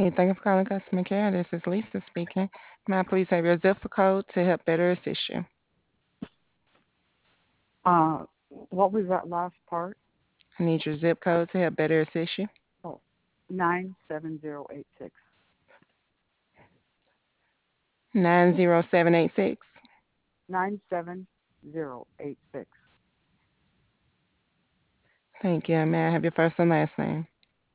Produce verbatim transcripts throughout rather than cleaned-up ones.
Hey, thank you for calling customer care. This is Lisa speaking. May I please have your zip code to help better assist you? Uh, what was that last part? I need your zip code to help better assist you. Oh, nine seven zero eight six. nine zero seven eight six. Nine seven zero eight six. Thank you. May I have your first and last name?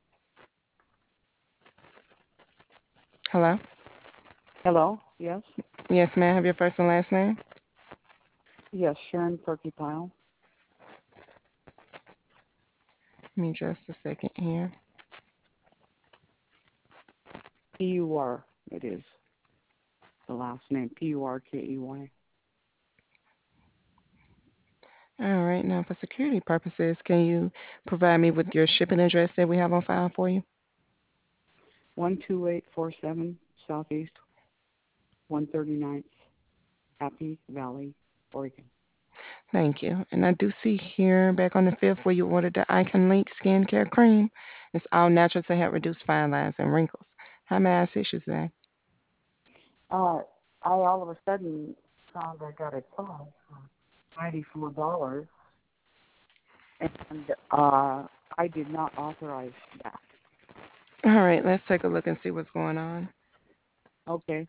Hello? Hello. Yes. Yes, may I have your first and last name? Yes. Sharon Porcupine. Give me just a second here. P U R. It is the last name. P U R K E Y. All right, now for security purposes, can you provide me with your shipping address that we have on file for you? One two eight four seven Southeast one thirty ninth Happy Valley, Oregon. Thank you. And I do see here back on the fifth where you ordered the Icon Link skincare cream. It's all natural to help reduce fine lines and wrinkles. How may I assist you today? Uh, I all of a sudden found I got a call for ninety four dollars, and uh, I did not authorize that. All right, let's take a look and see what's going on. Okay.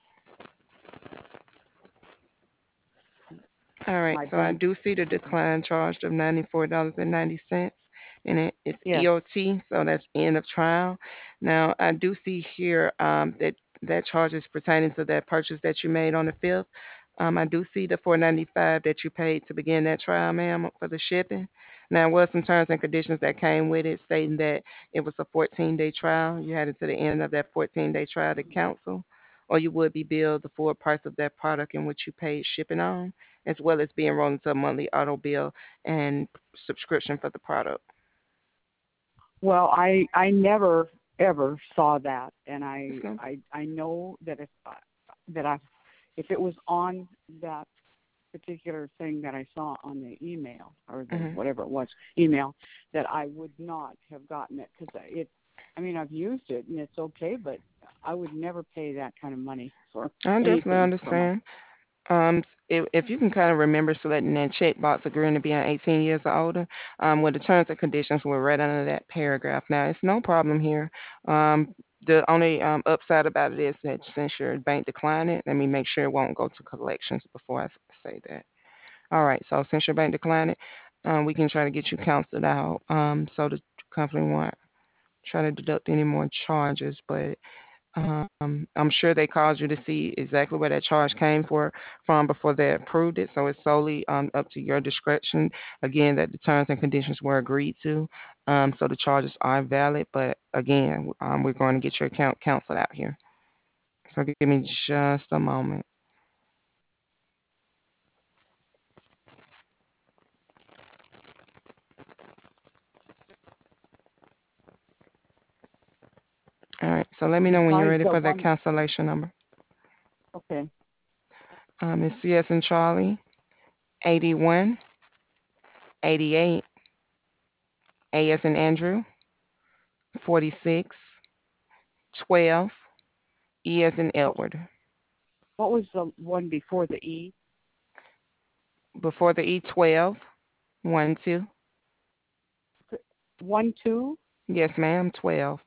All right, My so I bank. do see the Okay. decline charged of ninety-four dollars and ninety cents, and it, it's Yes. E O T, so that's end of trial. Now, I do see here um, that that charge is pertaining to that purchase that you made on the fifth. Um, I do see the four ninety-five that you paid to begin that trial, ma'am, for the shipping. Now, there was some terms and conditions that came with it, stating that it was a fourteen-day trial. You had until the end of that fourteen-day trial to cancel, or you would be billed the full price of that product in which you paid shipping on, as well as being enrolled into a monthly auto bill and subscription for the product. Well, I I never ever saw that, and Yes, I ma'am. I I know that if I, that I if it was on that particular thing that I saw on the email or the Hmm. whatever it was email, that I would not have gotten it because it. I mean, I've used it and it's okay, but I would never pay that kind of money for I definitely anything for my. understand. Um, s- if, if you can kind of remember selecting that checkbox agreeing to be on eighteen years or older, um, where the terms and conditions were right under that paragraph. Now, it's no problem here. Um, the only um, upside about it is that since your bank declined it, let me make sure it won't go to collections before I s- say that. All right, so since your bank declined it, um, we can try to get you counseled out. Um, so the company won't try to deduct any more charges, but um, I'm sure they called you to see exactly where that charge came for from before they approved it. So it's solely um, up to your discretion. Again, that the terms and conditions were agreed to. Um, so the charges are valid. But again, um, we're going to get your account canceled out here. So give me just a moment. All right. So let me know when you're Besides ready the for that one. cancellation number. Okay. Um, it's C S and Charlie, eighty-one, eighty-eight, A as in Andrew, forty-six, twelve, E as in What Edward. what was the one before the E? Before the E, twelve, one, two. One two. Yes, ma'am, twelve.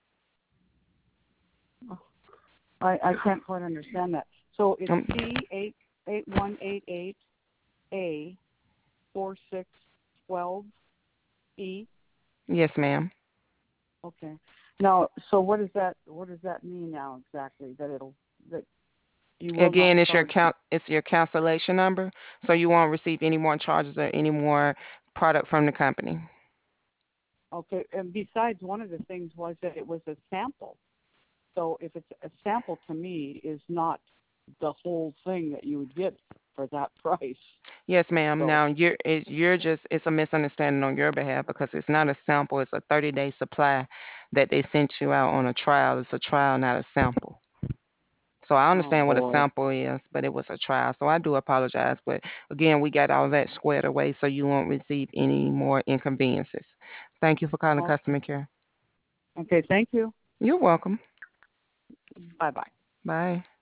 I, I can't quite understand that. So it's Um, C eight eight one eight eight A four six twelve E. yes, ma'am. Okay. Now, so what does that what does that mean now exactly? That it'll that you will not Again, it's your charge me. count. It's your cancellation number, so you won't receive any more charges or any more product from the company. Okay. And besides, one of the things was that it was a sample. So if it's a sample to me is not the whole thing that you would get for that price. Yes, ma'am. So Now you're it, you're just it's a misunderstanding on your behalf because it's not a sample. It's a thirty day supply that they sent you out on a trial. It's a trial, not a sample. So I oh understand what a boy. sample is, but it was a trial. So I do apologize. But again, we got all that squared away so you won't receive any more inconveniences. Thank you for calling Okay. customer care. Okay. Thank you. You're welcome. Bye bye. Bye.